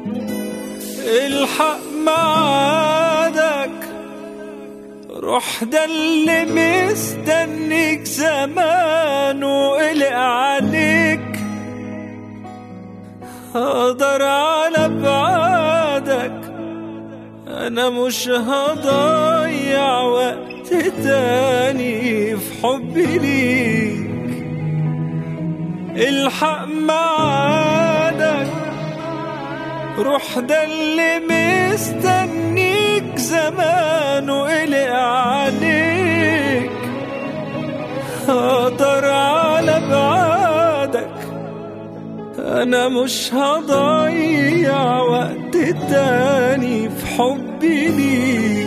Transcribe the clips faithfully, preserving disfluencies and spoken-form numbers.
الحق معادك، روح ده اللي مستنيك زمان وقلق عليك. هقدر على بعادك، أنا مش هضيع وقت تاني في حبي ليك. الحق معادك، روح ده اللي مستنيك زمان وقلق عليك. هقدر على بعادك، أنا مش هضيع وقت تاني في حبي ليك.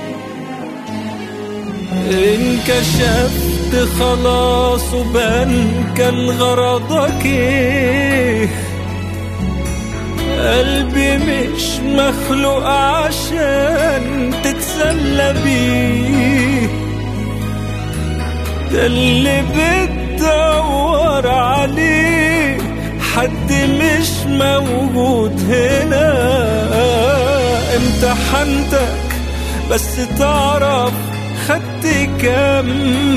انكشفت خلاص وبان كان غرضك ايه. قلبي مش مخلوق عشان تتسلى بيه، ده اللي بتدور عليه حد مش موجود هنا. امتحنتك بس تعرف خدت كام،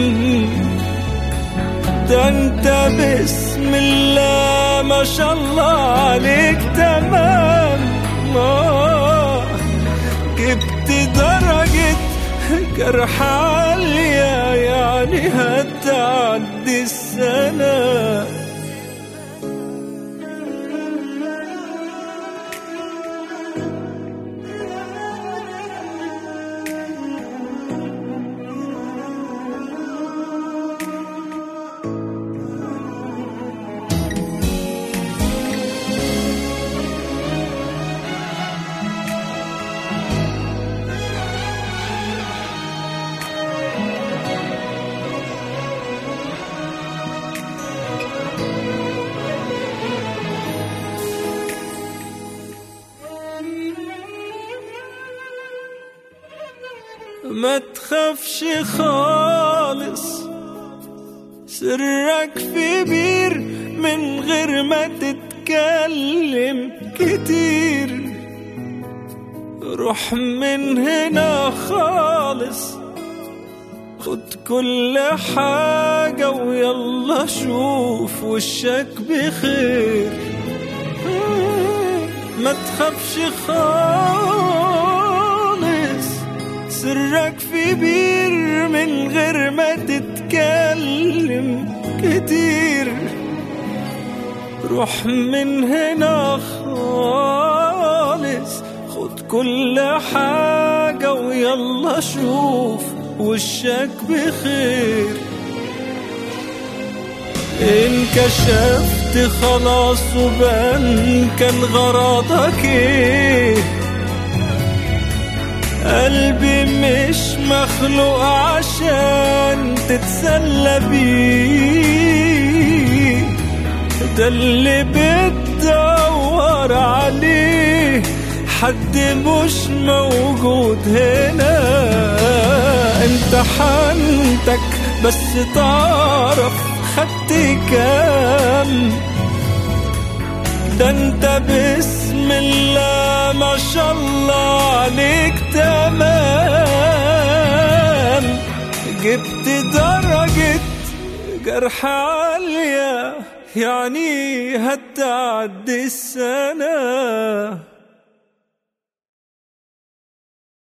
ده انت بسم الله ما شاء الله عليك تمام. آه جبت درجة جرح عالية، يعني هتعدي السنة. ما تخافش خالص، سرك في بير من غير ما تتكلم كتير. روح من هنا خالص، خد كل حاجة ويلا شوف وشك بخير. ما تخافش خالص، سرك في بير من غير ما تتكلم كتير. روح من هنا خالص، خد كل حاجة ويلا شوف وشك بخير. انكشفت خلاص وبان كان غرضك ايه. قلبي مش مخلوق عشان تتسلى بيه، ده اللي بتدور عليه حد مش موجود هنا. امتحنتك بس تعرف خدت كام، ده انت بسم الله ما شاء الله عليك تمام. جبت درجة جرح عالية، يعني هتعدي السنة.